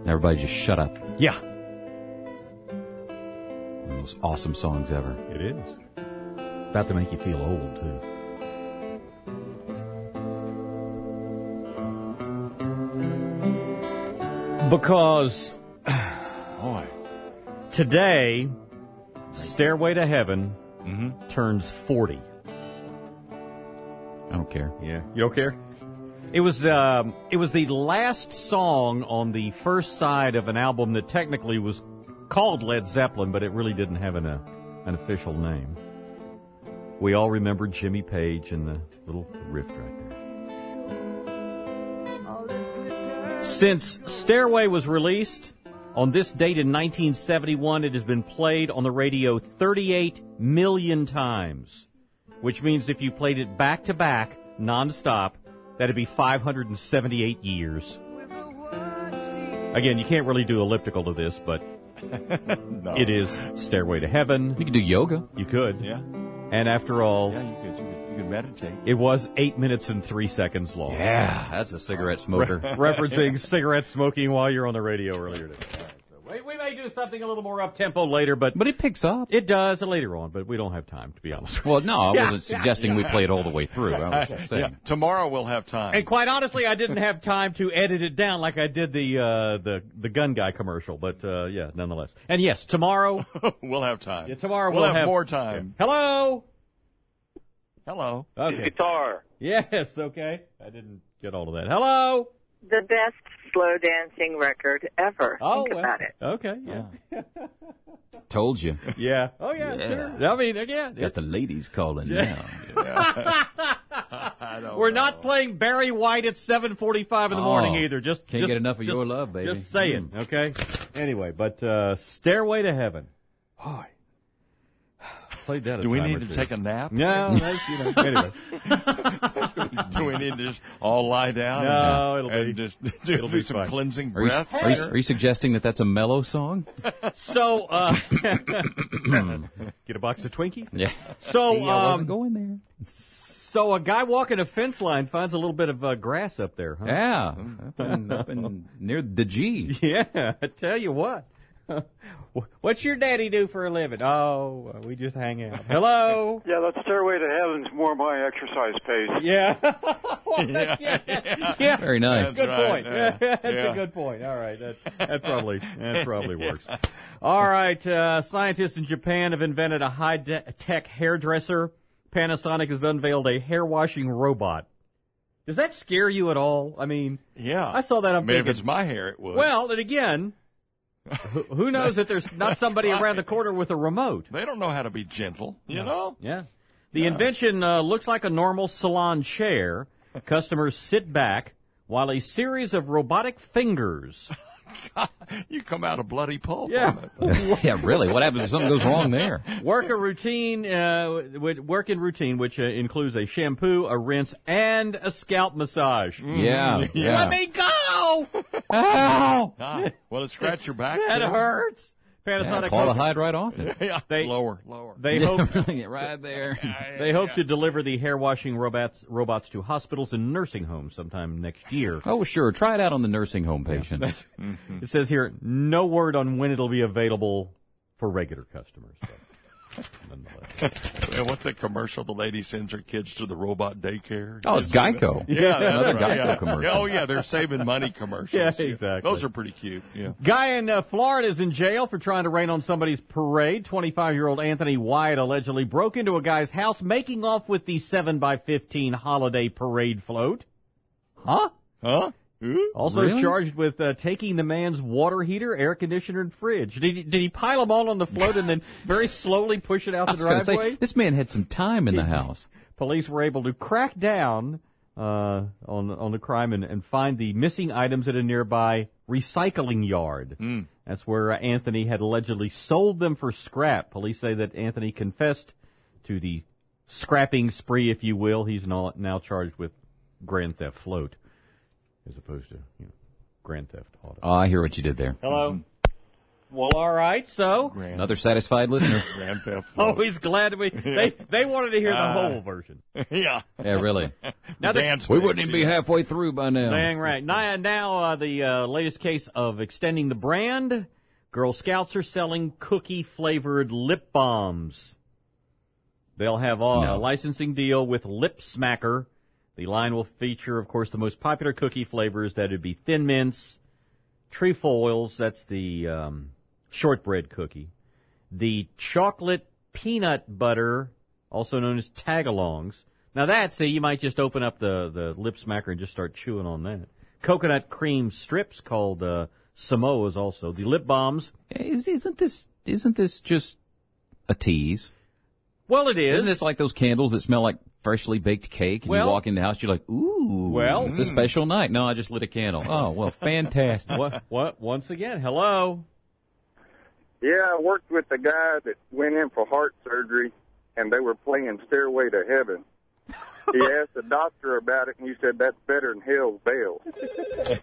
Everybody just shut up. Yeah. One of the most awesome songs ever. It is. About to make you feel old, too. Because today, Stairway to Heaven turns 40. I don't care. Yeah. You don't care? It was the last song on the first side of an album that technically was called Led Zeppelin, but it really didn't have an official name. We all remember Jimmy Page and the little riff right there. Since Stairway was released on this date in 1971, it has been played on the radio 38 million times, which means if you played it back to back, nonstop, that'd be 578 years. Again, you can't really do elliptical to this, but No. it is Stairway to Heaven. You could do yoga. You could. Yeah. And after all, Yeah, you could meditate. it was 8 minutes and 3 seconds long. Yeah, that's a cigarette smoker. Referencing cigarette smoking while you're on the radio earlier today. We may do something a little more up-tempo later, but But it picks up. it does later on, but we don't have time, to be honest. Well, no, I wasn't suggesting we play it all the way through. I was just saying. Yeah, tomorrow we'll have time. And quite honestly, I didn't have time to edit it down like I did the gun guy commercial, but yeah, nonetheless. And yes, tomorrow, We'll have time. yeah, tomorrow we'll we'll have more time. Hello. Hello. Okay. Guitar. Yes. Okay. I didn't get all of that. Hello. The best slow dancing record ever. Think about it. Okay. Yeah. Told you. Yeah. Oh yeah. Yeah. Sure. I mean, again, Got the ladies calling now. I don't we're know. not playing Barry White at 7:45 in the morning either. Just Can't get enough of your love, baby. Just saying. Okay. Anyway, but Stairway to Heaven. Boy. Played that. Do we need to take a nap? No. That's, anyway. Do we need to just all lie down? No, it'll and be- just it'll do be some fine. cleansing Are you, breaths. are you suggesting that that's a mellow song? So, get a box of Twinkies. Yeah. So, I wasn't going there. so a guy walking a fence line finds a little bit of grass up there. Huh? Yeah. Up in near the G. Yeah, I tell you what. What's your daddy do for a living? Oh, we just hang out. Hello. Yeah, that Stairway to Heaven's more my exercise pace. Yeah. yeah. Very nice. Good right, point. yeah. That's Yeah. a good point. All right, that probably works. All right, scientists in Japan have invented a high-tech hairdresser. Panasonic has unveiled a hair-washing robot. Does that scare you at all? I mean, Yeah. I saw that. I'm Maybe thinking, if it's my hair, it would. well, and again, who knows that there's not somebody around the corner with a remote? they don't know how to be gentle, you know? Yeah. The invention looks like a normal salon chair. Customers sit back while a series of robotic fingers. You come out a bloody pulp. Yeah. on it. Yeah, really. What happens if something goes wrong there? Work in routine, which includes a shampoo, a rinse, and a scalp massage. Yeah. Yeah. Let me go! Ow! Ah, well, it scratch your back. That too. hurts. Yeah, Panasonic claw the hopes, hide right off it. Yeah. They- lower. they hope right there. they hope to deliver the hair washing robots to hospitals and nursing homes sometime next year. Oh, sure. Try it out on the nursing home patients. It says here, no word on when it'll be available for regular customers. But nonetheless. What's that commercial? The lady sends her kids to the robot daycare. Oh, it's Geico. Yeah, that's Another right, Geico yeah. commercial. Oh, yeah, they're saving money commercials. Yeah, exactly. Those are pretty cute. Yeah. Guy in Florida is in jail for trying to rain on somebody's parade. 25-year-old Anthony Wyatt allegedly broke into a guy's house, making off with the 7x15 holiday parade float. Huh? Huh? Also Really? charged with taking the man's water heater, air conditioner, and fridge. Did he pile them all on the float and then very slowly push it out I the was going to driveway? say, this man had some time in the house. Police were able to crack down on the crime and find the missing items at a nearby recycling yard. That's where Anthony had allegedly sold them for scrap. Police say that Anthony confessed to the scrapping spree, if you will. He's now charged with grand theft float as opposed to grand theft auto. Oh, I hear what you did there. Hello. Well, all right. So another satisfied listener. Grand Theft Oh, he's glad they wanted to hear the whole version. Yeah. Yeah, really. Now we wouldn't even be halfway through by now. Dang right. Now the latest case of extending the brand. Girl Scouts are selling cookie-flavored lip balms. They'll have a licensing deal with Lip Smacker. The line will feature, of course, the most popular cookie flavors. That would be Thin Mints, Trefoils, that's the shortbread cookie, the chocolate peanut butter, also known as Tagalongs. Now you might just open up the Lip Smacker and just start chewing on that. Coconut cream strips called Samoas also. The lip balms. Isn't this just a tease? Well, it is. Isn't this like those candles that smell like freshly baked cake? And you walk in the house, you're like, ooh, it's a special night. No, I just lit a candle. Oh, well, fantastic. What? Once again, hello. Yeah, I worked with a guy that went in for heart surgery, and they were playing Stairway to Heaven. He asked the doctor about it, and he said, that's better than Hell's Bells.